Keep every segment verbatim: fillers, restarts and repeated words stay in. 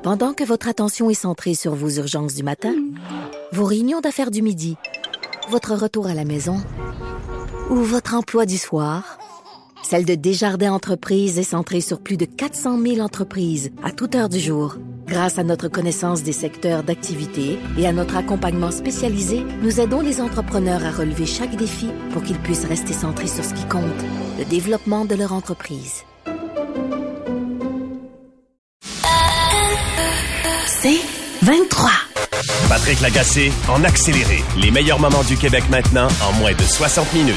Pendant que votre attention est centrée sur vos urgences du matin, vos réunions d'affaires du midi, votre retour à la maison ou votre emploi du soir, celle de Desjardins Entreprises est centrée sur plus de quatre cent mille entreprises à toute heure du jour. Grâce à notre connaissance des secteurs d'activité et à notre accompagnement spécialisé, nous aidons les entrepreneurs à relever chaque défi pour qu'ils puissent rester centrés sur ce qui compte, le développement de leur entreprise. C'est vingt-trois. Patrick Lagacé en accéléré. Les meilleurs moments du Québec maintenant en moins de soixante minutes.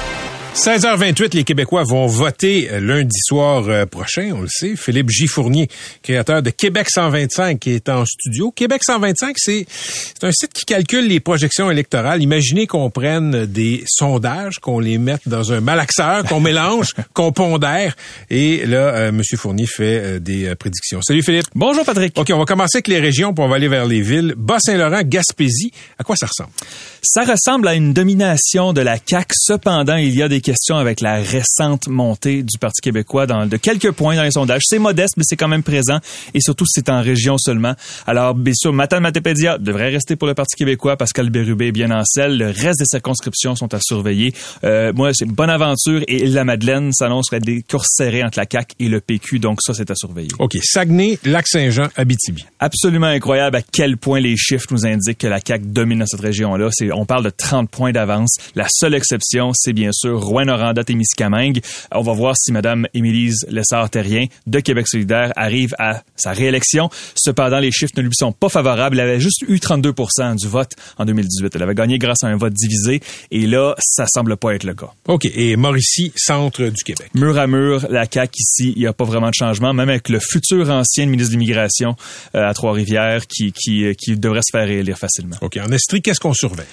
seize heures vingt-huit, les Québécois vont voter lundi soir prochain, on le sait. Philippe J. Fournier, créateur de Québec cent vingt-cinq, qui est en studio. Québec cent vingt-cinq, c'est, c'est un site qui calcule les projections électorales. Imaginez qu'on prenne des sondages, qu'on les mette dans un malaxeur, qu'on mélange, qu'on pondère. Et là, euh, M. Fournier fait euh, des euh, prédictions. Salut Philippe. Bonjour Patrick. OK, on va commencer avec les régions, puis on va aller vers les villes. Bas-Saint-Laurent, Gaspésie, à quoi ça ressemble? Ça ressemble à une domination de la C A Q. Cependant, il y a des questions avec la récente montée du Parti québécois dans, de quelques points dans les sondages. C'est modeste, mais c'est quand même présent. Et surtout, c'est en région seulement. Alors, bien sûr, Matane-Matapédia devrait rester pour le Parti québécois. Pascal Bérubé est bien en selle. Le reste des circonscriptions sont à surveiller. Euh, moi, c'est Bonaventure et Île-la-Madeleine s'annoncent être des courses serrées entre la C A Q et le P Q. Donc ça, c'est à surveiller. OK. Saguenay, Lac-Saint-Jean, Abitibi. Absolument incroyable à quel point les chiffres nous indiquent que la C A Q domine dans cette région-là. C'est, on parle de trente points d'avance. La seule exception, c'est bien sûr Rouyn-Noranda-Témiscamingue. On va voir si Mme Émilise Lessard-Terrien de Québec solidaire arrive à sa réélection. Cependant, les chiffres ne lui sont pas favorables. Elle avait juste eu trente-deux pour cent du vote en deux mille dix-huit. Elle avait gagné grâce à un vote divisé. Et là, ça semble pas être le cas. OK. Et Mauricie, centre du Québec. Mur à mur, la C A Q ici, il n'y a pas vraiment de changement. Même avec le futur ancien ministre de l'Immigration euh, à Trois-Rivières qui, qui, qui devrait se faire réélire facilement. OK. En Estrie, qu'est-ce qu'on surveille?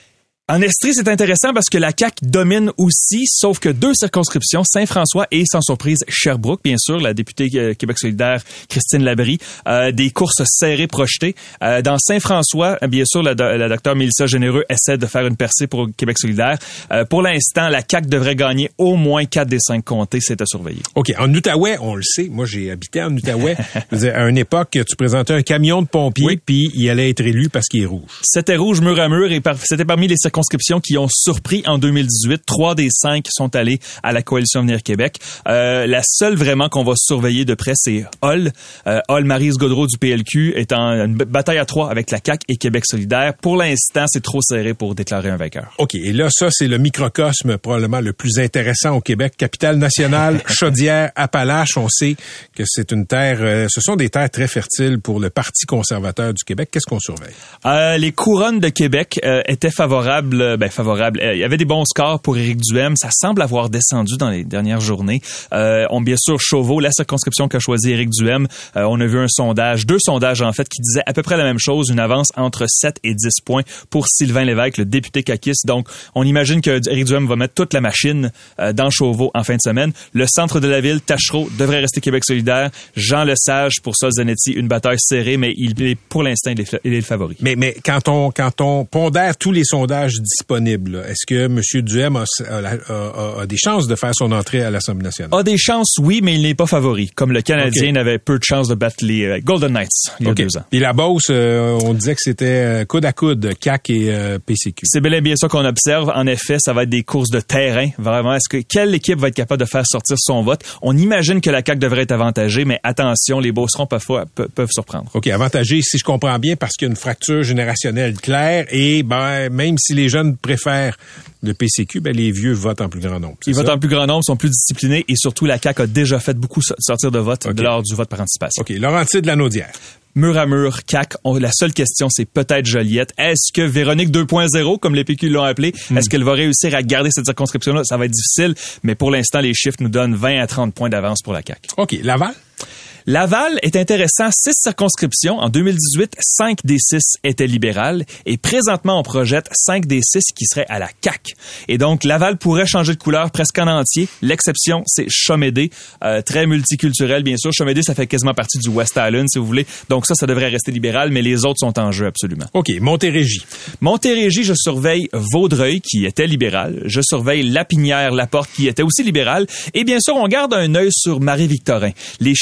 En Estrie, c'est intéressant parce que la C A Q domine aussi, sauf que deux circonscriptions, Saint-François et, sans surprise, Sherbrooke, bien sûr, la députée euh, Québec solidaire Christine Labrie, euh, des courses serrées projetées. Euh, dans Saint-François, bien sûr, la, la docteure Mélissa Généreux essaie de faire une percée pour Québec solidaire. Euh, pour l'instant, la C A Q devrait gagner au moins quatre des cinq comtés, c'est à surveiller. OK. En Outaouais, on le sait, moi j'ai habité en Outaouais. À une époque, tu présentais un camion de pompiers, oui. Puis il allait être élu parce qu'il est rouge. C'était rouge mur à mur et par, c'était parmi les circonscriptions qui ont surpris en deux mille dix-huit. Trois des cinq sont allés à la Coalition Avenir Québec. Euh, la seule vraiment qu'on va surveiller de près, c'est Hall. Euh, Hall, Maryse Gaudreault du P L Q est en une bataille à trois avec la C A Q et Québec solidaire. Pour l'instant, c'est trop serré pour déclarer un vainqueur. OK. Et là, ça, c'est le microcosme probablement le plus intéressant au Québec. Capitale nationale, Chaudière, Appalaches. On sait que c'est une terre, euh, ce sont des terres très fertiles pour le Parti conservateur du Québec. Qu'est-ce qu'on surveille? Euh, les couronnes de Québec euh, étaient favorables Ben, favorable. Il y avait des bons scores pour Éric Duhem. Ça semble avoir descendu dans les dernières journées. Euh, on, bien sûr, Chauveau, la circonscription qu'a choisi Éric Duhem. Euh, on a vu un sondage, deux sondages, en fait, qui disaient à peu près la même chose, une avance entre sept et dix points pour Sylvain Lévesque, le député caquiste. Donc, on imagine que Éric Duhem va mettre toute la machine euh, dans Chauveau en fin de semaine. Le centre de la ville, Tachereau, devrait rester Québec solidaire. Jean Lesage, pour Sol Zanetti, une bataille serrée, mais il est, pour l'instant, il est, il est le favori. Mais, mais quand on, quand on pondère tous les sondages disponible. Est-ce que M. Duhem a, a, a, a des chances de faire son entrée à l'Assemblée nationale? A des chances, oui, mais il n'est pas favori. Comme le Canadien okay. n'avait peu de chances de battre les euh, Golden Knights il y a okay. deux ans. Et la Beauce, euh, on disait que c'était coude à coude, C A Q et euh, P C Q. C'est bel et bien ça qu'on observe. En effet, ça va être des courses de terrain. Vraiment, est-ce que quelle équipe va être capable de faire sortir son vote? On imagine que la C A Q devrait être avantagée, mais attention, les Beaucerons peuvent, peuvent, peuvent surprendre. OK, avantagée, si je comprends bien, parce qu'il y a une fracture générationnelle claire et ben même si les jeunes préfèrent le P C Q, ben les vieux votent en plus grand nombre. Ils ça? votent en plus grand nombre, sont plus disciplinés et surtout la C A Q a déjà fait beaucoup sortir de vote okay. lors du vote par anticipation. OK. Laurentides-Lanaudière. Mur à mur, C A Q. On, la seule question, c'est peut-être Joliette. Est-ce que Véronique deux point zéro, comme les P Q l'ont appelé, mm. est-ce qu'elle va réussir à garder cette circonscription-là? Ça va être difficile, mais pour l'instant, les chiffres nous donnent vingt à trente points d'avance pour la C A Q. OK. Laval? Laval est intéressant. Six circonscriptions. En deux mille dix-huit, cinq des six étaient libérales. Et présentement, on projette cinq des six qui seraient à la C A Q. Et donc, Laval pourrait changer de couleur presque en entier. L'exception, c'est Chomédé. Euh, très multiculturel, bien sûr. Chomédé, ça fait quasiment partie du West Island, si vous voulez. Donc ça, ça devrait rester libéral, mais les autres sont en jeu, absolument. OK. Montérégie. Montérégie, je surveille Vaudreuil, qui était libéral. Je surveille Lapinière-Laporte, qui était aussi libéral. Et bien sûr, on garde un œil sur Marie-Victorin. Les chiffres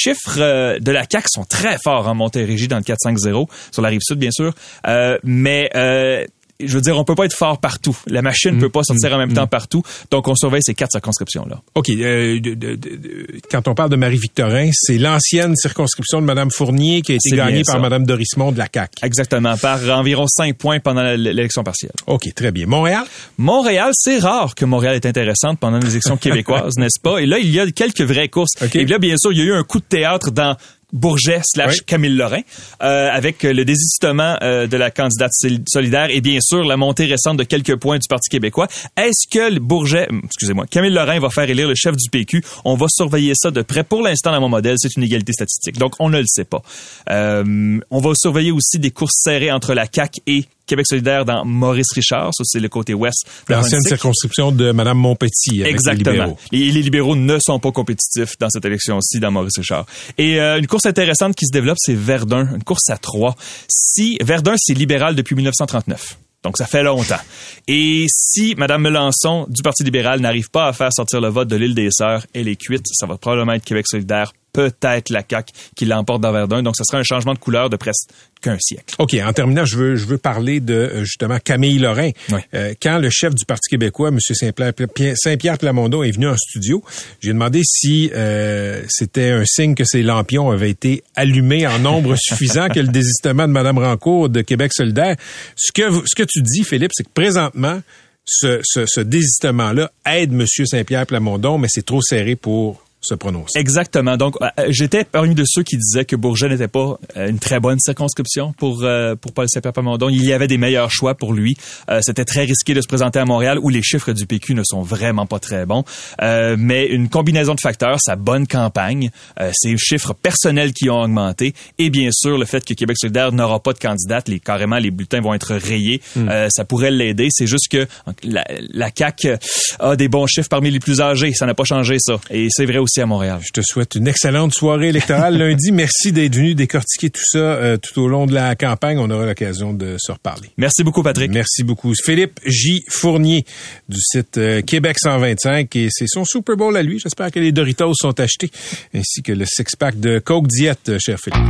euh, de la C A Q sont très forts en Montérégie dans le quatre cinq zéro, sur la rive sud, bien sûr. Euh, mais... Euh, Je veux dire, on peut pas être fort partout. La machine ne mmh, peut pas sortir mmh, en même mmh. temps partout. Donc, on surveille ces quatre circonscriptions-là. OK. Euh, de, de, de, quand on parle de Marie-Victorin, c'est l'ancienne circonscription de Mme Fournier qui a été c'est gagnée par Mme Dorismont de la C A Q. Exactement. Par environ cinq points pendant l'élection partielle. OK. Très bien. Montréal? Montréal, c'est rare que Montréal est intéressante pendant les élections québécoises, n'est-ce pas? Et là, il y a quelques vraies courses. Okay. Et là, bien sûr, il y a eu un coup de théâtre dans Bourget slash oui. Camille Lorrain, euh, avec le désistement euh, de la candidate solidaire et bien sûr la montée récente de quelques points du Parti québécois. Est-ce que le Bourget, excusez-moi, Camille Lorrain va faire élire le chef du P Q? On va surveiller ça de près. Pour l'instant, dans mon modèle, c'est une égalité statistique. Donc, on ne le sait pas. Euh, on va surveiller aussi des courses serrées entre la C A Q et Québec solidaire dans Maurice-Richard. Ça, c'est le côté ouest. L'ancienne circonscription de Mme Montpetit avec Exactement. les libéraux. Les, les libéraux ne sont pas compétitifs dans cette élection-ci dans Maurice-Richard. Et euh, une course intéressante qui se développe, c'est Verdun. Une course à trois. Si Verdun, c'est libéral depuis dix-neuf cent trente-neuf. Donc, ça fait longtemps. Et si Mme Melançon, du Parti libéral, n'arrive pas à faire sortir le vote de l'Île des Sœurs, elle est cuite. Ça va probablement être Québec solidaire, peut-être la C A Q qui l'emporte dans Verdun. Donc, ce sera un changement de couleur de presque qu'un siècle. OK. En terminant, je veux, je veux parler de, justement, Camille Lorrain. Oui. Euh, quand le chef du Parti québécois, M. Saint-Pierre, Saint-Pierre Plamondon, est venu en studio, j'ai demandé si euh, c'était un signe que ses lampions avaient été allumés en nombre suffisant que le désistement de Mme Rancourt de Québec solidaire. Ce que, ce que tu dis, Philippe, c'est que présentement, ce, ce, ce désistement-là aide M. Saint-Pierre Plamondon, mais c'est trop serré pour se prononcer. Exactement. Donc, euh, j'étais parmi de ceux qui disaient que Bourget n'était pas euh, une très bonne circonscription pour euh, pour Paul Saint-Pierre Plamondon. Il y avait des meilleurs choix pour lui. Euh, c'était très risqué de se présenter à Montréal où les chiffres du P Q ne sont vraiment pas très bons. Euh, mais une combinaison de facteurs, sa bonne campagne, euh, ses chiffres personnels qui ont augmenté et bien sûr le fait que Québec solidaire n'aura pas de candidate, les carrément les bulletins vont être rayés, mm. euh, ça pourrait l'aider. C'est juste que la, la C A Q a des bons chiffres parmi les plus âgés. Ça n'a pas changé ça. Et c'est vrai aussi à Montréal. Je te souhaite une excellente soirée électorale lundi. Merci d'être venu décortiquer tout ça euh, tout au long de la campagne. On aura l'occasion de se reparler. Merci beaucoup, Patrick. Merci beaucoup. Philippe J. Fournier du site euh, Québec cent vingt-cinq et c'est son Super Bowl à lui. J'espère que les Doritos sont achetés ainsi que le six-pack de Coke Diet, cher Philippe.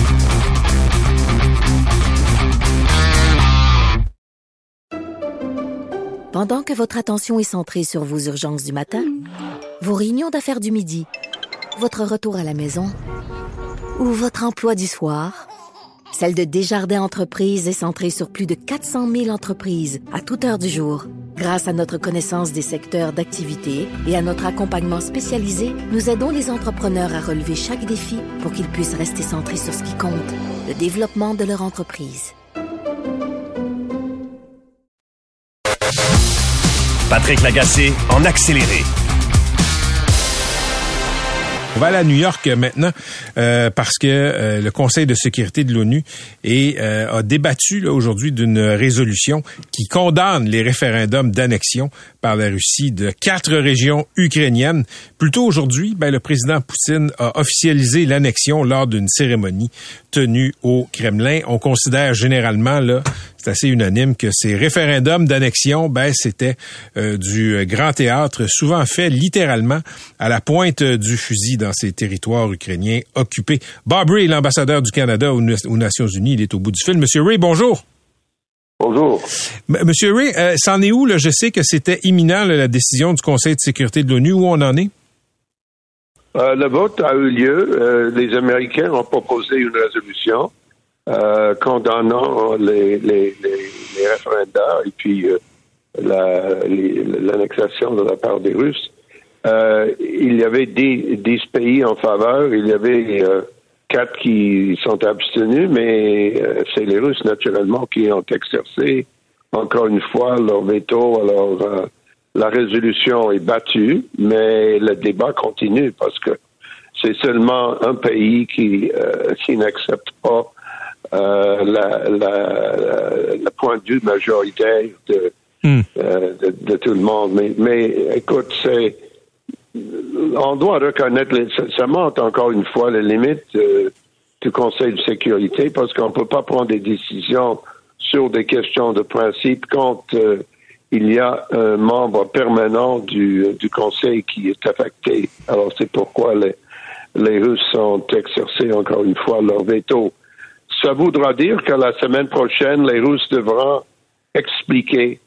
Pendant que votre attention est centrée sur vos urgences du matin, vos réunions d'affaires du midi, votre retour à la maison ou votre emploi du soir, celle de Desjardins Entreprises est centrée sur plus de quatre cent mille entreprises à toute heure du jour. Grâce à notre connaissance des secteurs d'activité et à notre accompagnement spécialisé, nous aidons les entrepreneurs à relever chaque défi pour qu'ils puissent rester centrés sur ce qui compte, le développement de leur entreprise. Patrick Lagacé en accéléré. On va aller à New York maintenant euh, parce que euh, le Conseil de sécurité de l'ONU est, euh, a débattu là, aujourd'hui d'une résolution qui condamne les référendums d'annexion par la Russie de quatre régions ukrainiennes. Plus tôt aujourd'hui, ben, le président Poutine a officialisé l'annexion lors d'une cérémonie tenue au Kremlin. On considère généralement, là, c'est assez unanime, que ces référendums d'annexion, ben, c'était euh, du grand théâtre, souvent fait littéralement à la pointe du fusil dans ces territoires ukrainiens occupés. Bob Ray, l'ambassadeur du Canada aux, aux Nations Unies, il est au bout du fil. Monsieur Ray, bonjour. Bonjour. M- Monsieur Ray, euh, c'en est où, là? Je sais que c'était imminent, là, la décision du Conseil de sécurité de l'ONU. Où on en est? Euh, le vote a eu lieu. Euh, les Américains ont proposé une résolution euh, condamnant les, les, les, les référendats et puis euh, la, les, l'annexation de la part des Russes. Euh, il y avait dix, dix pays en faveur. Il y avait euh, quatre qui sont abstenus, mais euh, c'est les Russes, naturellement, qui ont exercé encore une fois leur veto. Alors, euh, la résolution est battue, mais le débat continue parce que c'est seulement un pays qui, euh, qui n'accepte pas euh, la, la, la, le point de vue majoritaire de, mm. euh, de, de tout le monde. Mais, mais écoute, c'est on doit reconnaître, les, ça, ça montre encore une fois les limites euh, du Conseil de sécurité parce qu'on ne peut pas prendre des décisions sur des questions de principe quand euh, il y a un membre permanent du, du Conseil qui est affecté. Alors c'est pourquoi les, les Russes ont exercé encore une fois leur veto. Ça voudra dire que la semaine prochaine, les Russes devront expliquer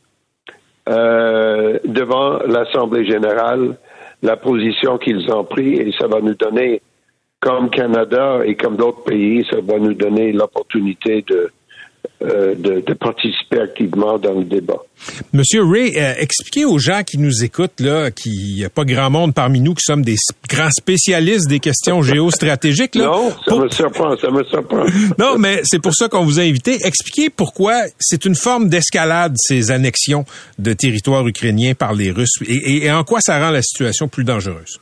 euh, devant l'Assemblée générale la position qu'ils ont prise, et ça va nous donner, comme Canada et comme d'autres pays, ça va nous donner l'opportunité de Euh, de, de participer activement dans le débat. Monsieur Ray, euh, expliquez aux gens qui nous écoutent, là, qu'il n'y a pas grand monde parmi nous qui sommes des grands spécialistes des questions géostratégiques. Là, non, ça pour... me surprend, ça me surprend. Non, mais c'est pour ça qu'on vous a invité. Expliquez pourquoi c'est une forme d'escalade, ces annexions de territoires ukrainiens par les Russes, et, et, et en quoi ça rend la situation plus dangereuse.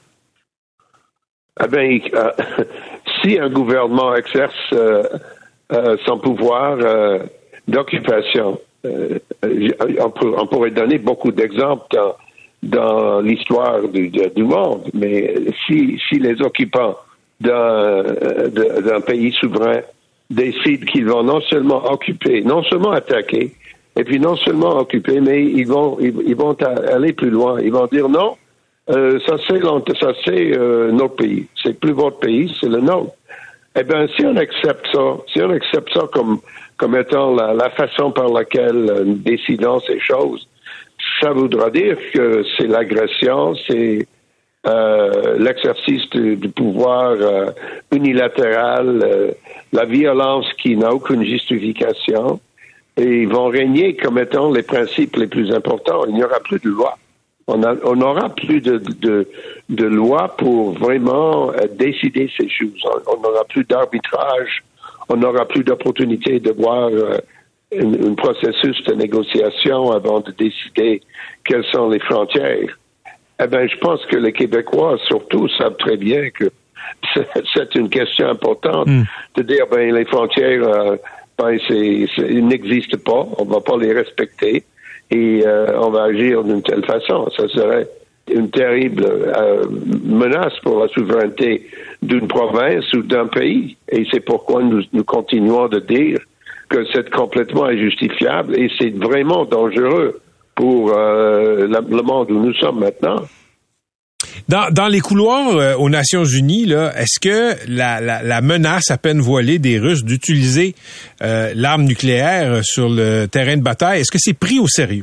Eh bien, euh, si un gouvernement exerce euh, Euh, son pouvoir euh, d'occupation. Euh, on, pour, on pourrait donner beaucoup d'exemples dans, dans l'histoire du, du monde, mais si, si les occupants d'un, d'un pays souverain décident qu'ils vont non seulement occuper, non seulement attaquer, et puis non seulement occuper, mais ils vont, ils, ils vont aller plus loin. Ils vont dire non, euh, ça c'est, ça c'est euh, notre pays. C'est plus votre pays, c'est le nôtre. Eh bien, si on accepte ça, si on accepte ça comme, comme étant la, la façon par laquelle nous décidons ces choses, ça voudra dire que c'est l'agression, c'est euh, l'exercice du, du pouvoir euh, unilatéral, euh, la violence qui n'a aucune justification, et ils vont régner comme étant les principes les plus importants. Il n'y aura plus de loi. On n'aura plus de, de, de loi pour vraiment euh, décider ces choses. On n'aura plus d'arbitrage, on n'aura plus d'opportunité de voir euh, un processus de négociation avant de décider quelles sont les frontières. Eh bien, je pense que les Québécois, surtout, savent très bien que c'est une question importante mm. de dire, ben, les frontières, euh, ben, c'est, c'est, ils n'existent pas, on ne va pas les respecter. Et euh, on va agir d'une telle façon. Ça serait une terrible euh, menace pour la souveraineté d'une province ou d'un pays. Et c'est pourquoi nous, nous continuons de dire que c'est complètement injustifiable et c'est vraiment dangereux pour euh, la, le monde où nous sommes maintenant. Dans, dans les couloirs euh, aux Nations Unies, là, est-ce que la, la, la menace à peine voilée des Russes d'utiliser euh, l'arme nucléaire sur le terrain de bataille, est-ce que c'est pris au sérieux?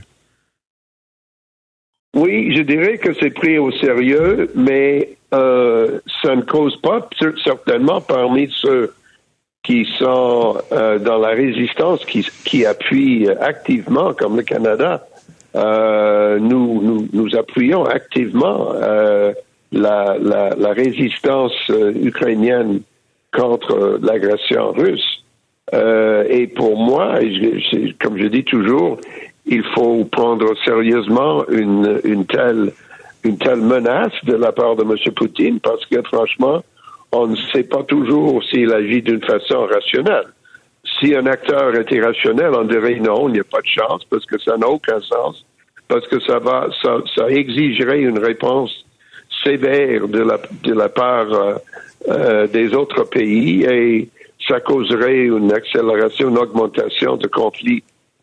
Oui, je dirais que c'est pris au sérieux, mais euh, ça ne cause pas certainement parmi ceux qui sont euh, dans la résistance, qui, qui appuient activement, comme le Canada. Euh, nous, nous, nous appuyons activement euh, la, la, la résistance euh, ukrainienne contre euh, l'agression russe. Euh, et pour moi, je, je, comme je dis toujours, il faut prendre sérieusement une, une telle, une telle menace de la part de M. Poutine, parce que franchement, on ne sait pas toujours s'il agit d'une façon rationnelle. Si un acteur était rationnel, on dirait non, il n'y a pas de chance, parce que ça n'a aucun sens, parce que ça va, ça, ça exigerait une réponse sévère de la, de la part euh, euh, des autres pays, et ça causerait une accélération, une augmentation de conflits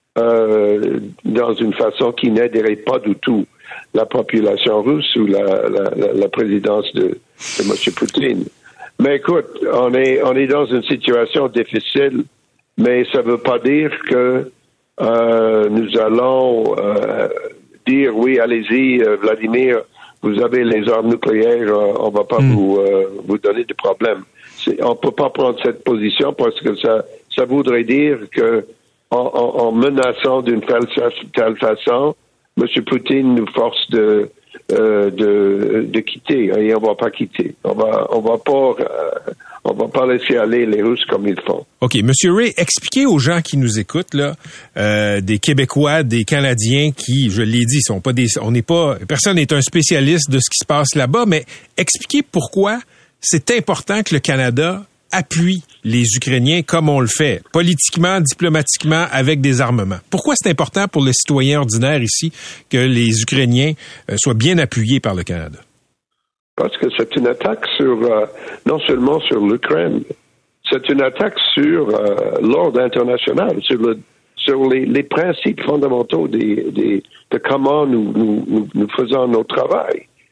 euh, dans une façon qui n'aiderait pas du tout la population russe ou la, la, la présidence de, de M. Poutine. Mais écoute, on est, on est dans une situation difficile, mais ça ne veut pas dire que euh, nous allons euh, dire oui, allez-y, euh, Vladimir, vous avez les armes nucléaires, euh, on ne va pas mm. vous, euh, vous donner de problème. C'est, on ne peut pas prendre cette position parce que ça, ça voudrait dire que en, en, en menaçant d'une telle, telle façon, M. Poutine nous force de Euh, de, de quitter, et on va pas quitter. On va, on va pas, euh, on va pas laisser aller les Russes comme ils font. OK. Monsieur Ray, expliquez aux gens qui nous écoutent, là, euh, des Québécois, des Canadiens qui, je l'ai dit, sont pas des, on n'est pas, personne n'est un spécialiste de ce qui se passe là-bas, mais expliquez pourquoi c'est important que le Canada appuie les Ukrainiens comme on le fait, politiquement, diplomatiquement, avec des armements. Pourquoi c'est important pour le citoyen ordinaire ici que les Ukrainiens euh, soient bien appuyés par le Canada? Parce que c'est une attaque sur, euh, non seulement sur l'Ukraine, c'est une attaque sur euh, l'ordre international, sur, le, sur les, les principes fondamentaux des, des, de comment nous, nous, nous, nous faisons notre travail.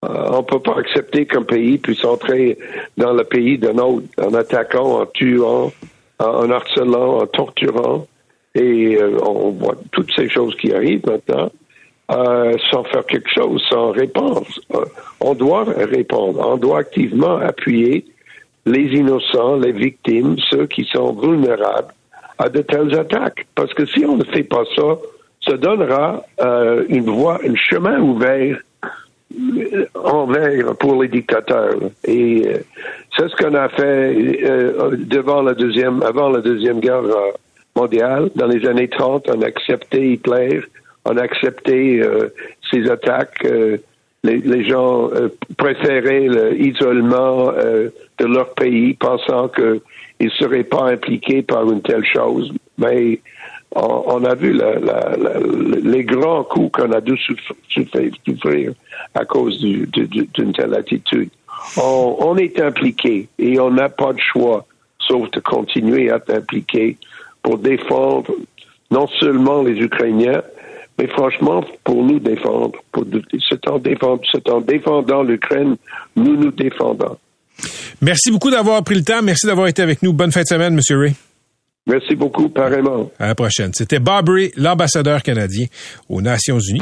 Euh, on peut pas accepter qu'un pays puisse entrer dans le pays d'un autre en attaquant, en tuant, en harcelant, en torturant. Et euh, on voit toutes ces choses qui arrivent maintenant euh, sans faire quelque chose, sans répondre. Euh, on doit répondre. On doit activement appuyer les innocents, les victimes, ceux qui sont vulnérables à de telles attaques. Parce que si on ne fait pas ça, ça donnera euh, une voie, un chemin ouvert envers pour les dictateurs. Et euh, c'est ce qu'on a fait euh, devant la deuxième, avant la deuxième guerre mondiale. Dans les années trente, on a accepté Hitler, on a accepté euh, ces attaques. Euh, les, les gens euh, préféraient l'isolement euh, de leur pays, pensant qu'ils ne seraient pas impliqués par une telle chose. Mais on, on a vu la, la, la, les grands coups qu'on a dû souffrir, souffrir à cause du, du, d'une telle attitude. On, on est impliqué et on n'a pas de choix, sauf de continuer à être impliqué pour défendre non seulement les Ukrainiens, mais franchement, pour nous défendre. Pour, c'est, en défendre c'est en défendant l'Ukraine, nous nous défendons. Merci beaucoup d'avoir pris le temps. Merci d'avoir été avec nous. Bonne fin de semaine, M. Ray. Merci beaucoup, pareillement. À la prochaine. C'était Bob Ray, l'ambassadeur canadien aux Nations Unies.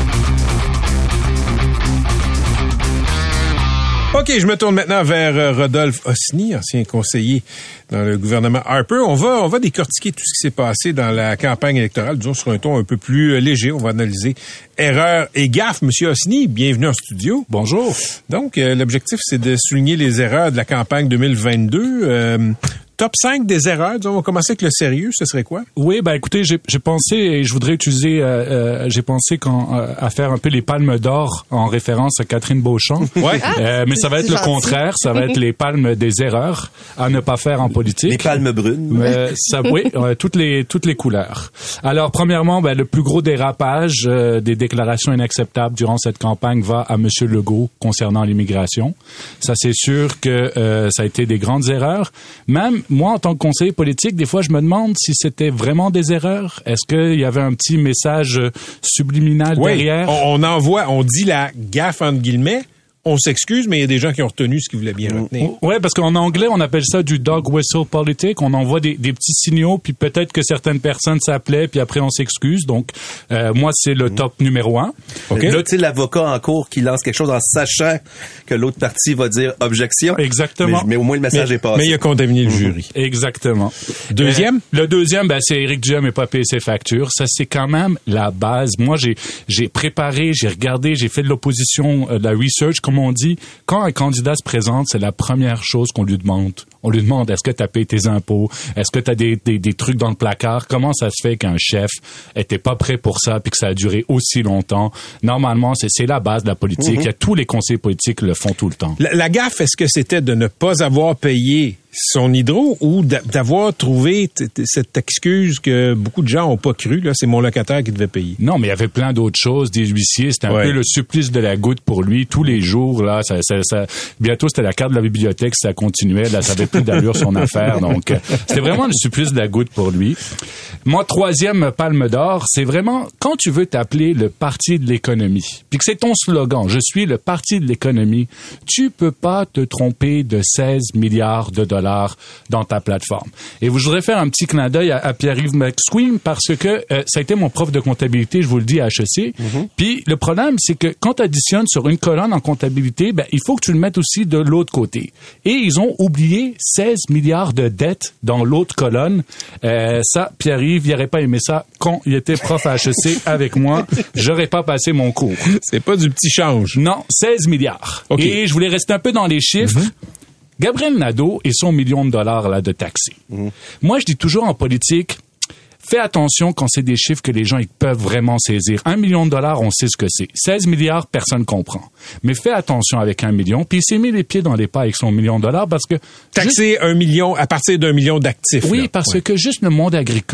OK, je me tourne maintenant vers Rodolphe Osny, ancien conseiller dans le gouvernement Harper. On va, on va décortiquer tout ce qui s'est passé dans la campagne électorale, disons sur un ton un peu plus léger. On va analyser erreurs et gaffes. Monsieur Osny, bienvenue en studio. Bonjour. Donc, euh, l'objectif, c'est de souligner les erreurs de la campagne deux mille vingt-deux. Euh, Top cinq des erreurs, disons, on va commencer avec le sérieux, ce serait quoi? Oui, ben écoutez, j'ai, j'ai pensé, et je voudrais utiliser, euh, euh, j'ai pensé quand, euh, à faire un peu les palmes d'or en référence à Catherine Beauchamp. Ouais. Ah, euh, mais ça va être le gentil. Contraire, ça va être les palmes des erreurs à ne pas faire en politique. Les palmes brunes. Mais ça, oui, euh, toutes les toutes les couleurs. Alors, premièrement, ben le plus gros dérapage euh, des déclarations inacceptables durant cette campagne va à Monsieur Legault concernant l'immigration. Ça, c'est sûr que euh, ça a été des grandes erreurs. Même moi, en tant que conseiller politique, des fois, je me demande si c'était vraiment des erreurs. Est-ce qu'il y avait un petit message subliminal oui, derrière? On, on envoie, on dit la gaffe entre guillemets. On s'excuse, mais il y a des gens qui ont retenu ce qu'ils voulaient bien retenir. Oui, parce qu'en anglais, on appelle ça du dog whistle politique. On envoie des, des petits signaux, puis peut-être que certaines personnes s'appelaient, puis après on s'excuse. Donc, euh, moi, c'est le top numéro un. Okay. Là, tu sais, l'avocat en cours qui lance quelque chose en sachant que l'autre partie va dire objection. Exactement. Mais, mais au moins, le message mais, est passé. Mais il a contaminé le jury. Exactement. Deuxième? Euh, le deuxième, ben, c'est Éric Duhem et pas payer ses factures. Ça, c'est quand même la base. Moi, j'ai, j'ai préparé, j'ai regardé, j'ai fait de l'opposition, euh, de la research, comme on dit. Quand un candidat se présente, c'est la première chose qu'on lui demande. On lui demande, est-ce que tu as payé tes impôts? Est-ce que tu as des, des, des trucs dans le placard? Comment ça se fait qu'un chef était pas prêt pour ça puis que ça a duré aussi longtemps? Normalement, c'est, c'est la base de la politique. Mm-hmm. Il y a tous les conseillers politiques qui le font tout le temps. La, la gaffe, est-ce que c'était de ne pas avoir payé son hydro ou d'avoir trouvé t- t- cette excuse que beaucoup de gens ont pas cru, là, c'est mon locataire qui devait payer? Non, mais il y avait plein d'autres choses, des huissiers, c'était un ouais. peu le supplice de la goutte pour lui, tous les jours, là, ça, ça, ça, bientôt c'était la carte de la bibliothèque, ça continuait, là, ça avait plus d'allure son affaire, donc, euh, c'était vraiment le supplice de la goutte pour lui. Moi, troisième palme d'or, c'est vraiment, quand tu veux t'appeler le parti de l'économie, puis que c'est ton slogan, je suis le parti de l'économie, tu peux pas te tromper de seize milliards de dollars dans ta plateforme. Et je voudrais faire un petit clin d'œil à, à Pierre-Yves McSween parce que euh, ça a été mon prof de comptabilité, je vous le dis, à H E C. Mm-hmm. Puis le problème, c'est que quand tu additionnes sur une colonne en comptabilité, ben, il faut que tu le mettes aussi de l'autre côté. Et ils ont oublié seize milliards de dettes dans l'autre colonne. Euh, ça, Pierre-Yves, il n'aurait pas aimé ça quand il était prof à H E C avec moi. J'aurais pas passé mon cours. C'est pas du petit change. Non, seize milliards. Okay. Et je voulais rester un peu dans les chiffres. Mm-hmm. Gabriel Nadeau et son million de dollars là de taxés. Mmh. Moi, je dis toujours en politique, fais attention quand c'est des chiffres que les gens ils peuvent vraiment saisir. Un million de dollars, on sait ce que c'est. seize milliards, personne comprend. Mais fais attention avec un million. Puis il s'est mis les pieds dans les pas avec son million de dollars parce que... Taxer juste... un million à partir d'un million d'actifs. Oui, là. parce ouais. que juste le monde agricole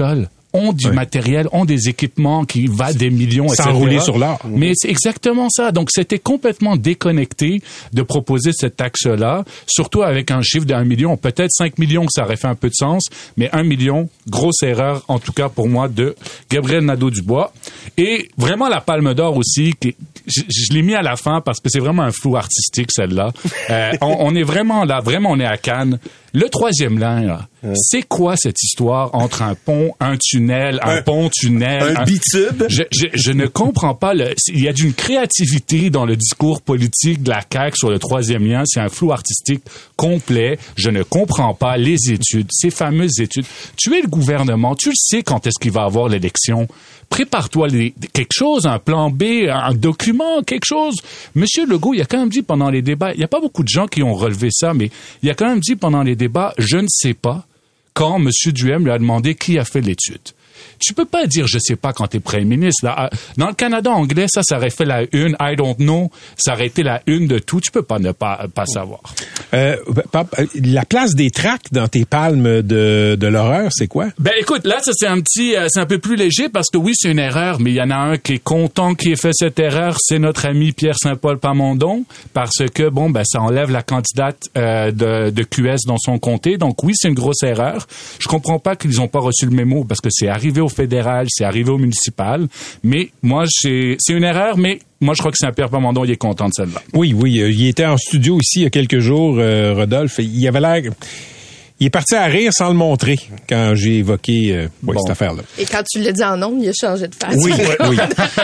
ont du oui. matériel, ont des équipements qui valent des millions, et cetera. Sans rouler sur l'or. Mais c'est exactement ça. Donc, c'était complètement déconnecté de proposer cette taxe-là, surtout avec un chiffre d'un million. Peut-être cinq millions, ça aurait fait un peu de sens, mais un million, grosse erreur, en tout cas pour moi, de Gabriel Nadeau-Dubois. Et vraiment la Palme d'Or aussi, qui, je, je l'ai mis à la fin parce que c'est vraiment un flou artistique, celle-là. Euh, on, on est vraiment là, vraiment on est à Cannes. Le troisième lien, là, ouais. c'est quoi cette histoire entre un pont, un tunnel, un, un pont-tunnel? Un, un bitube? Je, je, je ne comprends pas. Le, il y a d'une créativité dans le discours politique de la C A Q sur le troisième lien. C'est un flou artistique complet. Je ne comprends pas les études, ces fameuses études. Tu es le gouvernement, tu le sais quand est-ce qu'il va avoir l'élection. Prépare-toi les, quelque chose, un plan B, un document, quelque chose. Monsieur Legault, il a quand même dit pendant les débats, il n'y a pas beaucoup de gens qui ont relevé ça, mais il a quand même dit pendant les débats, je ne sais pas, quand Monsieur Duhem lui a demandé qui a fait l'étude. Tu peux pas dire je sais pas quand t'es premier ministre. Là, dans le Canada anglais, ça, ça aurait fait la une. I don't know. Ça aurait été la une de tout. Tu peux pas ne pas pas savoir. Euh, la place des tracts dans tes palmes de, de l'horreur, c'est quoi? Ben écoute, là, ça c'est un petit, euh, c'est un peu plus léger parce que oui, c'est une erreur, mais il y en a un qui est content qu'il ait fait cette erreur, c'est notre ami Pierre Saint-Paul Plamondon, parce que bon, ben ça enlève la candidate euh, de, de Q S dans son comté. Donc oui, c'est une grosse erreur. Je comprends pas qu'ils ont pas reçu le mémo parce que c'est arrivé au fédéral, c'est arrivé au municipal. Mais moi, c'est, c'est une erreur, mais moi, je crois que Saint-Pierre Plamondon, il est content de celle-là. Oui, oui. Euh, il était en studio ici il y a quelques jours, euh, Rodolphe. Il avait l'air... Il est parti à rire sans le montrer quand j'ai évoqué euh, oui, bon. cette affaire-là. Et quand tu l'as dit en ondes, il a changé de face. Oui, oui.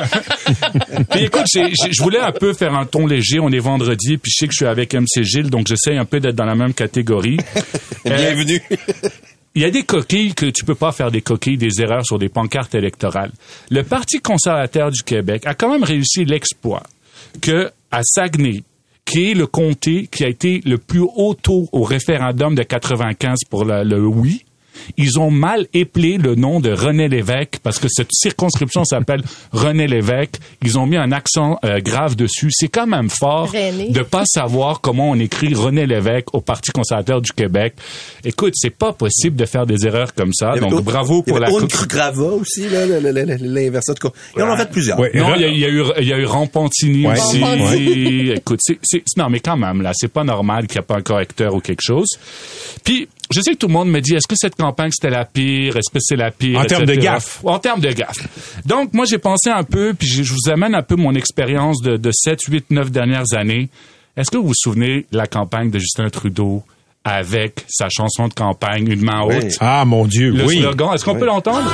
Puis écoute, j'ai, j'ai, je voulais un peu faire un ton léger. On est vendredi, puis je sais que je suis avec M C Gilles, donc j'essaie un peu d'être dans la même catégorie. Bienvenue. Euh, Il y a des coquilles que tu peux pas faire des coquilles, des erreurs sur des pancartes électorales. Le Parti conservateur du Québec a quand même réussi l'exploit que à Saguenay, qui est le comté qui a été le plus haut taux au référendum de quatre-vingt-quinze pour le, le oui, ils ont mal éplé le nom de René Lévesque parce que cette circonscription s'appelle René Lévesque. Ils ont mis un accent euh, grave dessus. C'est quand même fort René. de pas savoir comment on écrit René Lévesque au Parti conservateur du Québec. Écoute, c'est pas possible de faire des erreurs comme ça. Donc autre, bravo pour la. Il y avait Grava aussi là, l'inverse de. Ils en ont fait plusieurs. Ouais, non, il y, a, il y a eu, il y a eu Rampantini ouais. aussi. Ouais. Écoute, c'est, c'est, non mais quand même là, c'est pas normal qu'il n'y a pas un correcteur ou quelque chose. Puis je sais que tout le monde me dit, est-ce que cette campagne, c'était la pire? Est-ce que c'est la pire? En termes de gaffe. En termes de gaffe. Donc, moi, j'ai pensé un peu, puis je vous amène un peu mon expérience de, de sept, huit, neuf dernières années. Est-ce que vous vous souvenez de la campagne de Justin Trudeau avec sa chanson de campagne, Une main haute? Oui. Ah, mon Dieu, le oui. Le slogan, est-ce qu'on oui. peut l'entendre?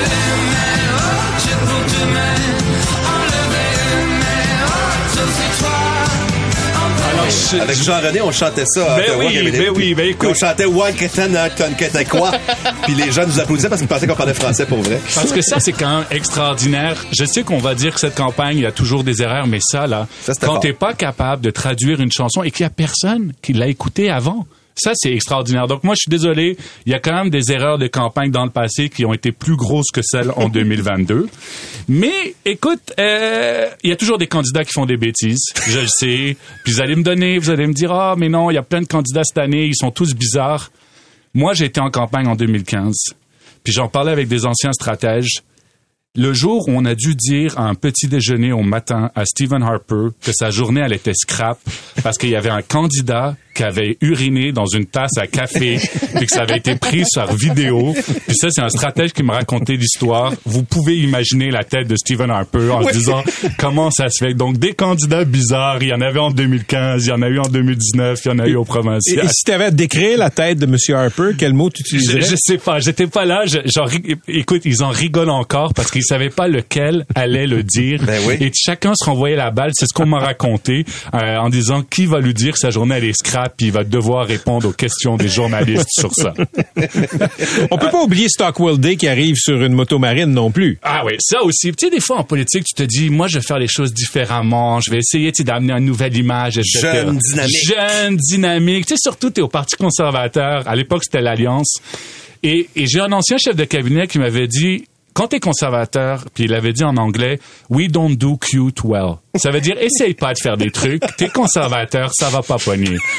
Avec Jean-René, on chantait ça. Ben oui, ben oui, ben écoute. On chantait One Ketan, Ton Quétaquois. Puis les gens nous applaudissaient parce qu'ils pensaient qu'on parlait français pour vrai. Parce que ça, c'est quand même extraordinaire. Je sais qu'on va dire que cette campagne, il y a toujours des erreurs, mais ça, là, ça, quand fort. T'es pas capable de traduire une chanson et qu'il y a personne qui l'a écoutée avant. Ça, c'est extraordinaire. Donc, moi, je suis désolé. Il y a quand même des erreurs de campagne dans le passé qui ont été plus grosses que celles en deux mille vingt-deux. Mais, écoute, euh, il y a toujours des candidats qui font des bêtises. Je le sais. Puis vous allez me donner, vous allez me dire, ah, mais non, il y a plein de candidats cette année. Ils sont tous bizarres. Moi, j'ai été en campagne en deux mille quinze. Puis j'en parlais avec des anciens stratèges. Le jour où on a dû dire à un petit déjeuner au matin à Stephen Harper que sa journée, elle était scrap parce qu'il y avait un candidat qui avait uriné dans une tasse à café puis que ça avait été pris sur vidéo. Puis ça, c'est un stratège qui me racontait l'histoire. Vous pouvez imaginer la tête de Stephen Harper en oui. se disant comment ça se fait. Donc, des candidats bizarres, il y en avait en deux mille quinze, il y en a eu en deux mille dix-neuf, il y en a eu au provincial. Et, et si tu avais à décrire la tête de M. Harper, quel mot tu utiliserais? Je, je sais pas, j'étais pas là. Je, genre, écoute, ils en rigolent encore parce qu'ils savaient pas lequel allait le dire. Ben oui. Et chacun se renvoyait la balle. C'est ce qu'on m'a raconté euh, en disant qui va lui dire que sa journée elle est scrap puis il va devoir répondre aux questions des journalistes sur ça. On peut pas oublier Stockwell Day qui arrive sur une moto marine non plus. Ah oui, ça aussi. Tu sais, des fois en politique, tu te dis, moi je vais faire les choses différemment, je vais essayer d'amener une nouvelle image, et cetera. Jeune, dynamique. Jeune, dynamique. Tu sais, surtout, t'es au Parti conservateur. À l'époque, c'était l'Alliance. Et, et j'ai un ancien chef de cabinet qui m'avait dit, quand t'es conservateur, puis il avait dit en anglais, we don't do cute well. Ça veut dire, essaye pas de faire des trucs. T'es conservateur, ça va pas pogner.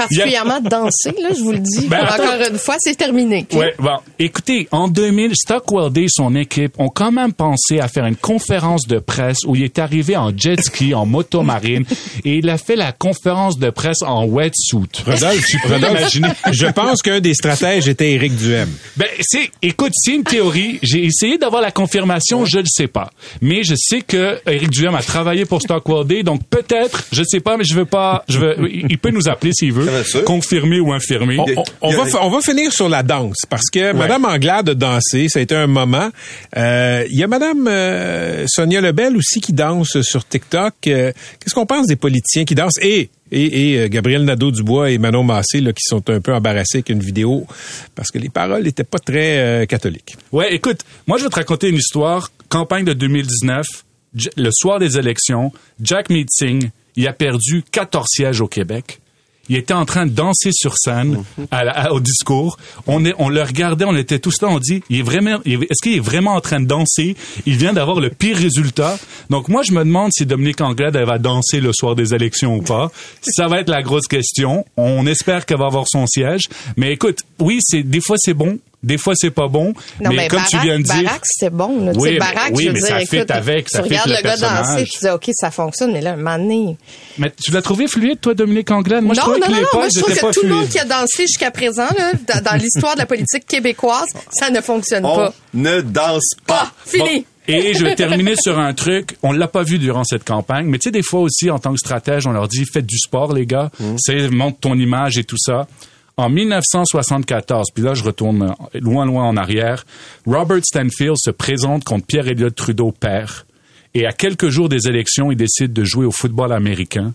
particulièrement danser, là, je vous le dis. Ben, encore une fois, c'est terminé. Okay? Ouais, bon. Écoutez, en deux mille, Stockwell Day et son équipe ont quand même pensé à faire une conférence de presse où il est arrivé en jet ski, en moto marine, et il a fait la conférence de presse en wetsuit. Rodolphe, tu peux imaginer. Je pense qu'un des stratèges était Éric Duhem. Ben, c'est, écoute, c'est une théorie. J'ai essayé d'avoir la confirmation, je ne sais pas. Mais je sais que Éric Duhem a travaillé pour Stockwell Day, donc peut-être, je ne sais pas, mais je veux pas, je veux, il peut nous appeler s'il veut, confirmer ou infirmer. On, on, on va, on va finir sur la danse, parce que ouais. Madame Anglade a dansé, ça a été un moment. Euh, il y a Madame euh, Sonia Lebel aussi qui danse sur TikTok. Euh, qu'est-ce qu'on pense des politiciens qui dansent? Et Et, et euh, Gabriel Nadeau-Dubois et Manon Massé là, qui sont un peu embarrassés avec une vidéo parce que les paroles n'étaient pas très euh, catholiques. Ouais, écoute, moi je vais te raconter une histoire. Campagne de deux mille dix-neuf, j- le soir des élections, Jack Meeting, il a perdu quatorze sièges au Québec. Il était en train de danser sur scène à la, à, au discours. On, est, on le regardait, on était tous là, on dit, il est vraiment, il est, est-ce qu'il est vraiment en train de danser? Il vient d'avoir le pire résultat. Donc moi, je me demande si Dominique Anglade elle va danser le soir des élections ou pas. Ça va être la grosse question. On espère qu'elle va avoir son siège. Mais écoute, oui, c'est des fois c'est bon. Des fois, c'est pas bon. Non, mais, mais comme Barack, tu viens de dire. Barack, c'est bon, là. Oui, tu sais, Barack, oui, je veux mais dire, ça écoute, fit avec, ça tu fit regardes le le gars personnage. danser, tu dis, OK, ça fonctionne, mais là, un moment donné. Mais tu l'as trouvé fluide, toi, Dominique Anglade? Moi, non, je trouvais non, que non, les non, pas, moi, je trouve étaient que pas tout le monde fluides. qui a dansé jusqu'à présent, là, dans, dans l'histoire de la politique québécoise, ça ne fonctionne On pas. ne danse pas. Ah, fini. Bon. Et je vais terminer sur un truc. On l'a pas vu durant cette campagne, mais tu sais, des fois aussi, en tant que stratège, on leur dit, faites du sport, les gars. Mm. C'est, montre ton image et tout ça. En dix-neuf cent soixante-quatorze, puis là, je retourne loin, loin en arrière, Robert Stanfield se présente contre Pierre Elliott Trudeau père. Et à quelques jours des élections, il décide de jouer au football américain.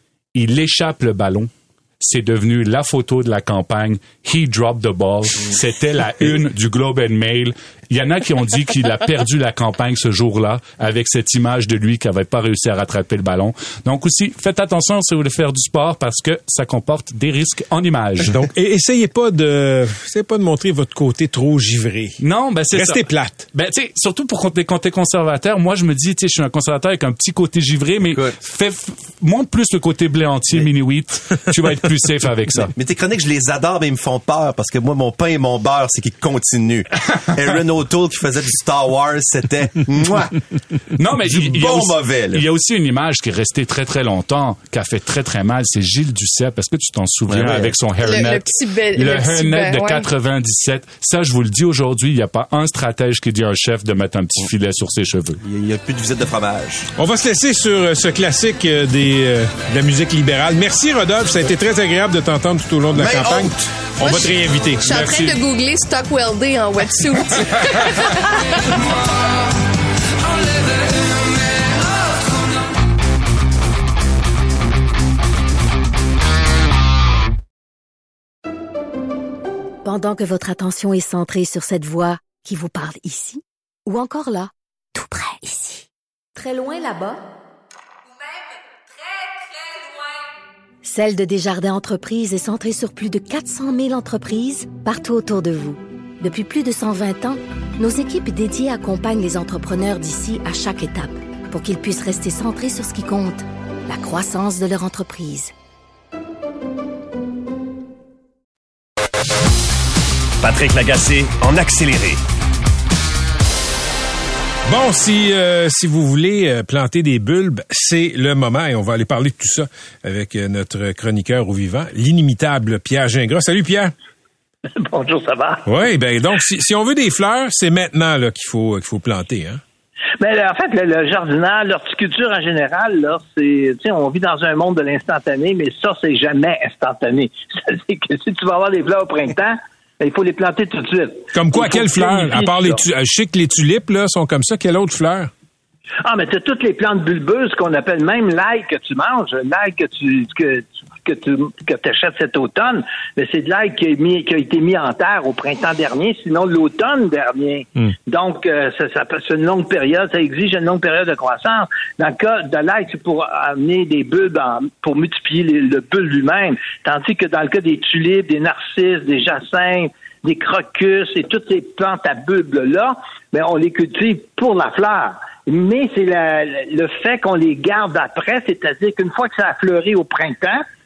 Il échappe le ballon. C'est devenu la photo de la campagne. He dropped the ball. C'était la une du Globe and Mail. Il y en a qui ont dit qu'il a perdu la campagne ce jour-là avec cette image de lui qui n'avait pas réussi à rattraper le ballon. Donc aussi, faites attention si vous voulez faire du sport parce que ça comporte des risques en image. Donc, et essayez pas de, essayez pas de montrer votre côté trop givré. Non, ben c'est ça. Restez plate. Ben tu sais, surtout pour quand t'es, quand t'es conservateur, moi je me dis, tu sais, je suis un conservateur avec un petit côté givré, mais fais, f- montre plus le côté blé entier, mini wheat. Tu vas être plus safe avec ça. Mais, mais tes chroniques, je les adore, mais ils me font peur parce que moi, mon pain et mon beurre, c'est qu'ils continuent. Aaron O'Toole qui faisait du Star Wars, c'était moi. Non, mais du il, il bon y a aussi, mauvais. Là. Il y a aussi une image qui est restée très très longtemps, qui a fait très très mal. C'est Gilles Duceppe. Est-ce que tu t'en souviens ouais, ouais. avec son hairnet, le, le petit be- le, le hairnet petit de ouais. quatre-vingt-dix-sept. Ça, je vous le dis aujourd'hui, il n'y a pas un stratège qui dit à un chef de mettre un petit filet sur ses cheveux. Il n'y a plus de visite de fromage. On va se laisser sur ce classique des euh, de la musique libérale. Merci Rodolphe, ça a été très agréable de t'entendre tout au long de la Mais campagne. honte. On Moi, va te réinviter. Je suis en Merci. train de googler Stockwell Day en wetsuit. Pendant que votre attention est centrée sur cette voix qui vous parle ici, ou encore là, tout près ici, très loin là-bas, ou même très, très loin. Celle de Desjardins Entreprises est centrée sur plus de quatre cent mille entreprises partout autour de vous. Depuis plus de cent vingt ans, nos équipes dédiées accompagnent les entrepreneurs d'ici à chaque étape pour qu'ils puissent rester centrés sur ce qui compte, la croissance de leur entreprise. Patrick Lagacé en accéléré. Bon, si euh, si vous voulez euh, planter des bulbes, c'est le moment et on va aller parler de tout ça avec euh, notre chroniqueur au vivant, l'inimitable Pierre Gingras. Salut Pierre. Bonjour, ça va? Oui, ben donc si, si on veut des fleurs, c'est maintenant là qu'il faut qu'il faut planter, hein. Ben, en fait, le, le jardinage, l'horticulture en général, là, c'est, tu sais, on vit dans un monde de l'instantané, mais ça, c'est jamais instantané. C'est-à-dire que si tu vas avoir des fleurs au printemps, il faut les planter tout de suite. Comme quoi, quelles fleurs? À part les ça. tu- je sais que les tulipes, là, sont comme ça. Quelle autre fleur? Ah, mais t'as toutes les plantes bulbeuses qu'on appelle même l'ail que tu manges, l'ail que tu que, que tu que t'achètes cet automne, mais c'est de l'ail qui a, mis, qui a été mis en terre au printemps dernier, sinon l'automne dernier. Mm. Donc, euh, ça, ça c'est une longue période, ça exige une longue période de croissance. Dans le cas de l'ail, c'est pour amener des bulbes, en, pour multiplier les, le bulbe lui-même, tandis que dans le cas des tulipes, des narcisses, des jacinthes, des crocus et toutes ces plantes à bulbes-là, ben, on les cultive pour la fleur. Mais c'est la, le fait qu'on les garde après, c'est-à-dire qu'une fois que ça a fleuri au printemps,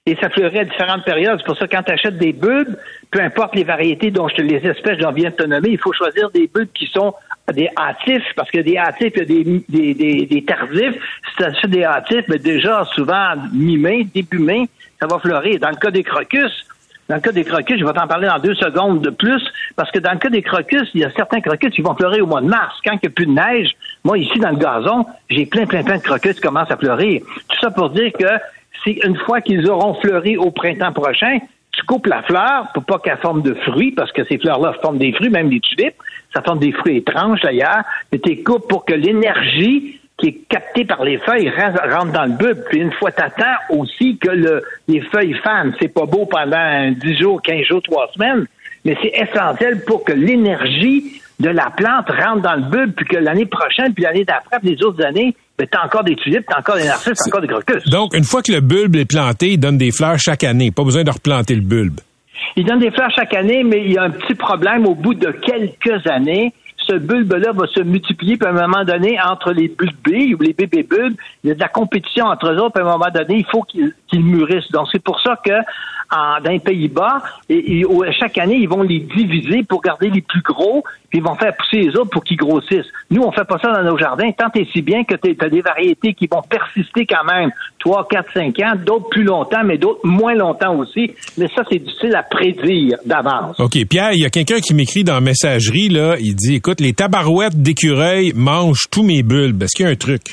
et ça fleurit à différentes périodes. C'est pour ça que quand tu achètes des bulbes, peu importe les variétés dont je te, les espèces j'en viens de te nommer, il faut choisir des bulbes qui sont des hâtifs, parce que des hâtifs, il y a des, des, des, des tardifs. Si tu achètes des hâtifs, mais déjà souvent mi-mai, début mai, ça va fleurir. Dans le cas des crocus, Dans le cas des crocus, je vais t'en parler dans deux secondes de plus, parce que dans le cas des crocus, il y a certains crocus qui vont fleurir au mois de mars. Quand il n'y a plus de neige, moi, ici, dans le gazon, j'ai plein, plein, plein de crocus qui commencent à fleurir. Tout ça pour dire que si une fois qu'ils auront fleuri au printemps prochain, tu coupes la fleur pour pas qu'elle forme de fruits, parce que ces fleurs-là forment des fruits, même les tulipes, ça forme des fruits étranges d'ailleurs, mais tu les coupes pour que l'énergie qui est captée par les feuilles rentre dans le bulbe. Puis une fois t'attends aussi que le, les feuilles fanent. C'est pas beau pendant dix jours, quinze jours, trois semaines, mais c'est essentiel pour que l'énergie de la plante rentre dans le bulbe, puis que l'année prochaine, puis l'année d'après, puis les autres années, ben, t'as encore des tulipes, t'as encore des narcisses, t'as encore des crocus. Donc, une fois que le bulbe est planté, il donne des fleurs chaque année. Pas besoin de replanter le bulbe. Il donne des fleurs chaque année, mais il y a un petit problème au bout de quelques années. Ce bulbe-là va se multiplier, puis à un moment donné, entre les bulbés ou les bébés bulbes, il y a de la compétition entre eux autres, puis à un moment donné, il faut qu'ils, qu'ils mûrissent. Donc, c'est pour ça que en, dans les Pays-Bas, et, et, chaque année, ils vont les diviser pour garder les plus gros, puis ils vont faire pousser les autres pour qu'ils grossissent. Nous, on fait pas ça dans nos jardins, tant et si bien que tu as des variétés qui vont persister quand même trois, quatre, cinq ans, d'autres plus longtemps, mais d'autres moins longtemps aussi. Mais ça, c'est difficile à prédire d'avance. OK. Pierre, il y a quelqu'un qui m'écrit dans la messagerie, là, il dit, écoute, les tabarouettes d'écureuil mangent tous mes bulbes. Est-ce qu'il y a un truc?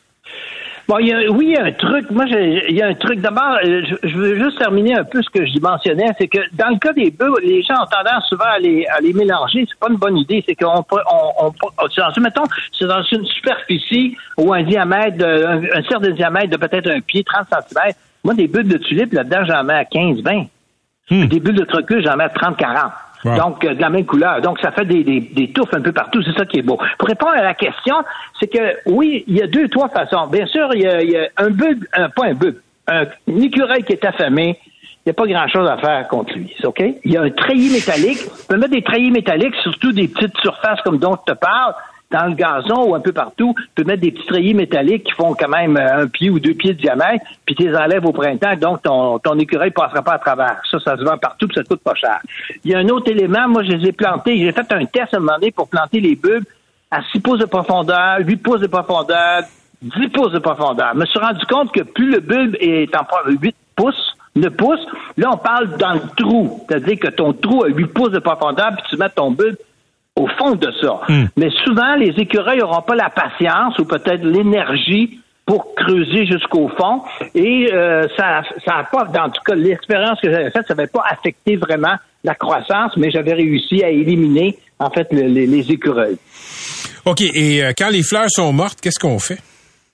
Bon, il y a, oui, il y a un truc. Moi, j'ai, il y a un truc. D'abord, je, je veux juste terminer un peu ce que je mentionnais, c'est que dans le cas des bulbes, les gens ont tendance souvent à les, à les mélanger. C'est pas une bonne idée. C'est qu'on peut, on, on, on, mettons, c'est dans une superficie ou un diamètre, un, un cercle de diamètre de peut-être un pied, trente centimètres. Moi, des bulbes de tulipes, là-dedans, j'en mets à quinze, vingt. Hmm. Des bulbes de crocus, j'en mets à trente, quarante. Wow. Donc, euh, de la même couleur. Donc, ça fait des, des, des touffes un peu partout. C'est ça qui est beau. Pour répondre à la question, c'est que, oui, il y a deux, trois façons. Bien sûr, il y a, il y a un bulbe, un, pas un bulbe, un, un écureuil qui est affamé. Il n'y a pas grand-chose à faire contre lui. OK? Il y a un treillis métallique. On peut mettre des treillis métalliques, surtout des petites surfaces comme dont je te parle, dans le gazon ou un peu partout. Tu peux mettre des petits treillis métalliques qui font quand même un pied ou deux pieds de diamètre, puis tu les enlèves au printemps, donc ton, ton écureuil ne passera pas à travers. Ça, ça se vend partout, puis ça coûte pas cher. Il y a un autre élément, moi, je les ai plantés. J'ai fait un test à un moment donné pour planter les bulbes à six pouces de profondeur, huit pouces de profondeur, dix pouces de profondeur. Je me suis rendu compte que plus le bulbe est en huit pouces, neuf pouces, là, on parle dans le trou. C'est-à-dire que ton trou a huit pouces de profondeur, puis tu mets ton bulbe au fond de ça. Mm. Mais souvent, les écureuils n'auront pas la patience ou peut-être l'énergie pour creuser jusqu'au fond. Et euh, ça ça a pas, dans tout cas, l'expérience que j'avais faite, ça n'avait pas affecté vraiment la croissance, mais j'avais réussi à éliminer, en fait, le, les, les écureuils. OK. Et euh, quand les fleurs sont mortes, qu'est-ce qu'on fait?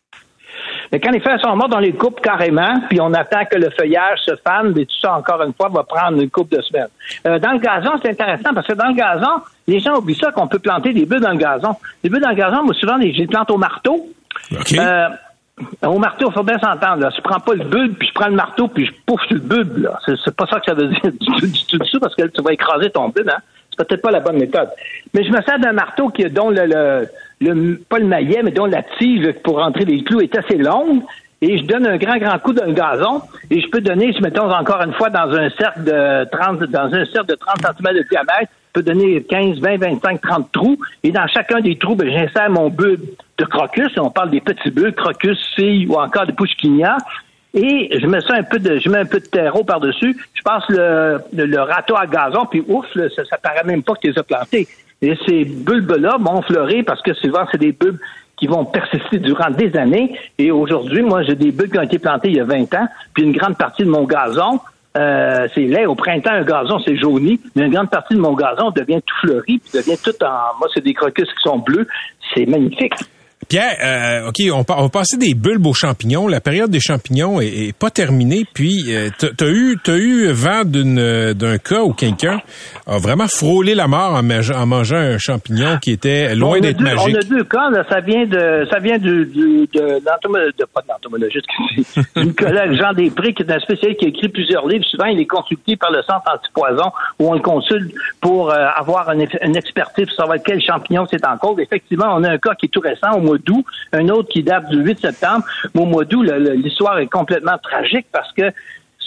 Mais quand les fleurs sont mortes, on les coupe carrément, puis on attend que le feuillage se fane, et tout ça, encore une fois, va prendre une couple de semaines. Euh, dans le gazon, c'est intéressant, parce que dans le gazon, les gens oublient ça, qu'on peut planter des bulbes dans le gazon. Les bulbes dans le gazon, moi, souvent, je les plante au marteau. OK. Euh, au marteau, il faut bien s'entendre, là. Je prends pas le bulbe, puis je prends le marteau, puis je pouffe sur le bulbe, là. C'est, c'est pas ça que ça veut dire du tout, du tout, du tout, parce que tu vas écraser ton bulbe, hein. C'est peut-être pas la bonne méthode. Mais je me sers d'un marteau qui, dont le, le, le, pas le maillet, mais dont la tige pour rentrer les clous est assez longue, et je donne un grand, grand coup dans le gazon, et je peux donner, si mettons encore une fois, dans un cercle de trente, dans un cercle de trente centimètres de diamètre, je peux donner quinze, vingt, vingt-cinq, trente trous, et dans chacun des trous, ben, j'insère mon bulbe de crocus, on parle des petits bulbes, crocus, cille, ou encore de pushkinia, et je mets ça un peu de, je mets un peu de terreau par-dessus, je passe le, le, le râteau à gazon, puis ouf, là, ça, ça paraît même pas que tu les as plantés. Et ces bulbes-là vont fleurir parce que souvent, c'est des bulbes qui vont persister durant des années. Et aujourd'hui, moi, j'ai des bulbes qui ont été plantés il y a vingt ans, puis une grande partie de mon gazon, euh, c'est laid. Au printemps, un gazon, c'est jauni, mais une grande partie de mon gazon devient tout fleuri, puis devient tout en... Moi, c'est des crocus qui sont bleus. C'est magnifique. Pierre, euh, OK, on, on va passer des bulbes aux champignons. La période des champignons est, est pas terminée. Puis, euh, t'as, t'as eu, t'as eu vent d'une, d'un cas où quelqu'un a vraiment frôlé la mort en, mangeant, en mangeant un champignon qui était loin bon, d'être deux, magique. On a deux cas, là. Ça vient de, ça vient du, du de, l'entomologiste, de, pas de l'entomologiste, d'une collègue Jean Després, qui est un spécialiste qui a écrit plusieurs livres. Souvent, il est consulté par le centre antipoison où on le consulte pour euh, avoir une, une expertise pour savoir quel champignon c'est en cause. Effectivement, on a un cas qui est tout récent au mois d'août, un autre qui date du huit septembre. Mais au mois d'août, le, le, l'histoire est complètement tragique parce que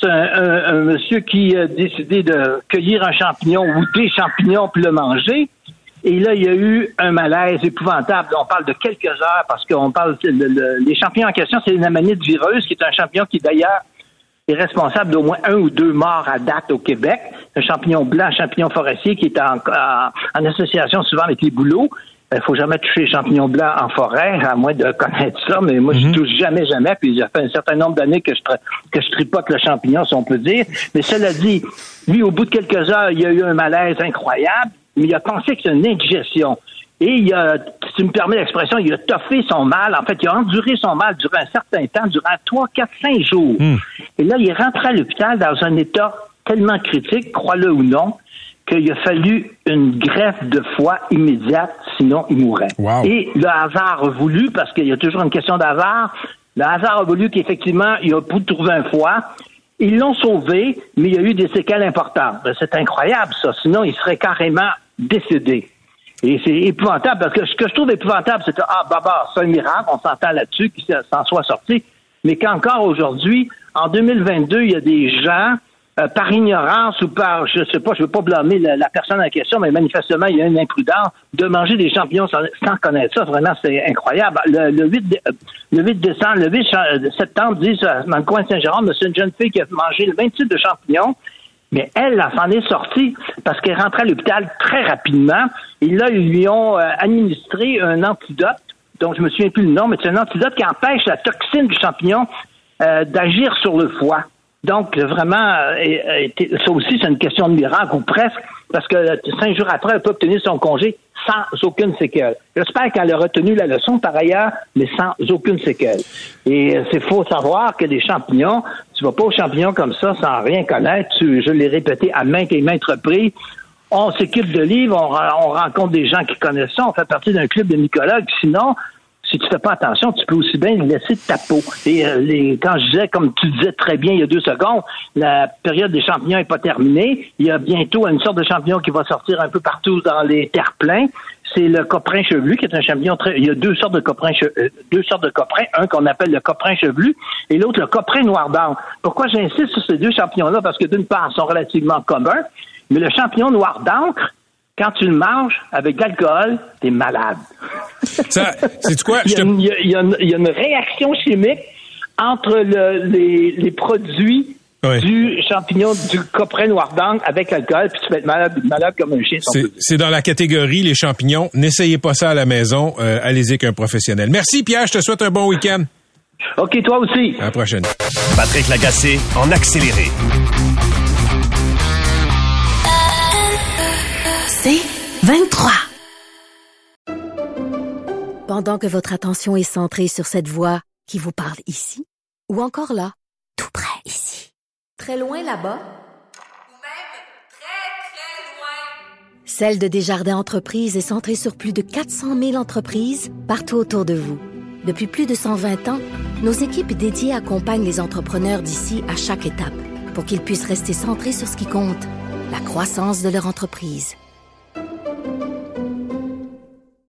c'est un, un, un monsieur qui a décidé de cueillir un champignon ou des champignons puis le manger. Et là, il y a eu un malaise épouvantable. On parle de quelques heures parce qu'on parle... Le, le, les champignons en question, c'est une amanite vireuse, qui est un champignon qui, d'ailleurs, est responsable d'au moins un ou deux morts à date au Québec. Un champignon blanc, un champignon forestier qui est en, en, en association souvent avec les bouleaux. Il ne faut jamais toucher les champignons blancs en forêt, à moins de connaître ça, mais moi, mm-hmm. je touche jamais, jamais, puis ça fait un certain nombre d'années que je que je tripote le champignon, si on peut dire. Mais cela dit, lui, au bout de quelques heures, il y a eu un malaise incroyable, mais il a pensé que c'est une indigestion. Et il a, si tu me permets l'expression, il a toffé son mal. En fait, il a enduré son mal durant un certain temps, durant trois, quatre, cinq jours. Mm. Et là, il est rentré à l'hôpital dans un état tellement critique, crois-le ou non, qu'il a fallu une greffe de foie immédiate, sinon il mourrait. Wow. Et le hasard a voulu, parce qu'il y a toujours une question d'hasard, le hasard a voulu qu'effectivement, il a pu trouver un foie. Ils l'ont sauvé, mais il y a eu des séquelles importantes. C'est incroyable, ça. Sinon, il serait carrément décédé. Et c'est épouvantable, parce que ce que je trouve épouvantable, c'est que, ah, bah, bah, c'est un miracle, on s'entend là-dessus, qu'il s'en soit sorti, mais qu'encore aujourd'hui, en deux mille vingt-deux, il y a des gens, euh, par ignorance ou par, je sais pas, je veux pas blâmer la, la personne en question, mais manifestement, il y a une imprudence de manger des champignons sans, sans connaître ça. Vraiment, c'est incroyable. Le, le, huit, le huit décembre, le huit septembre, disent, dans le coin de Saint-Jérôme, c'est une jeune fille qui a mangé le vingt-six de champignons. Mais elle, elle s'en est sortie parce qu'elle rentrait à l'hôpital très rapidement. Et là, ils lui ont euh, administré un antidote, dont je me souviens plus le nom, mais c'est un antidote qui empêche la toxine du champignon euh, d'agir sur le foie. Donc, vraiment, euh, ça aussi, c'est une question de miracle, ou presque, parce que cinq jours après, elle peut obtenir son congé sans aucune séquelle. J'espère qu'elle a retenu la leçon, par ailleurs, mais sans aucune séquelle. Et euh, c'est faux savoir que des champignons, tu vas pas aux champignons comme ça sans rien connaître. Tu, je l'ai répété à maintes et maintes reprises. On s'équipe de livres, on, on rencontre des gens qui connaissent ça, on fait partie d'un club de mycologues. Sinon, si tu fais pas attention, tu peux aussi bien les laisser de ta peau. Et euh, les, quand je disais, comme tu disais très bien il y a deux secondes, la période des champignons n'est pas terminée. Il y a bientôt une sorte de champignon qui va sortir un peu partout dans les terre-pleins. C'est le coprin chevelu, qui est un champignon très... Il y a deux sortes de coprins, che... deux sortes de coprins. Un qu'on appelle le coprin chevelu et l'autre le coprin noir d'encre. Pourquoi j'insiste sur ces deux champignons-là? Parce que d'une part, ils sont relativement communs, mais le champignon noir d'encre, quand tu le manges avec de l'alcool, t'es malade. Ça, c'est quoi? il, y a une, il, y a, il, y a une, il y a une réaction chimique entre le, les, les produits oui. du champignon du coprin noir d'encre avec l'alcool, puis tu vas être malade, malade comme un chien. C'est, c'est dans la catégorie les champignons. N'essayez pas ça à la maison. Euh, allez-y avec un professionnel. Merci Pierre, je te souhaite un bon week-end. OK, toi aussi. À la prochaine. Patrick Lagacé en accéléré. C'est vingt-trois. Pendant que votre attention est centrée sur cette voix qui vous parle ici, ou encore là, tout près ici, très loin là-bas, ou même très, très loin, Celle de Desjardins Entreprises est centrée sur plus de quatre cent mille entreprises partout autour de vous. Depuis plus de cent vingt ans, nos équipes dédiées accompagnent les entrepreneurs d'ici à chaque étape pour qu'ils puissent rester centrés sur ce qui compte, la croissance de leur entreprise.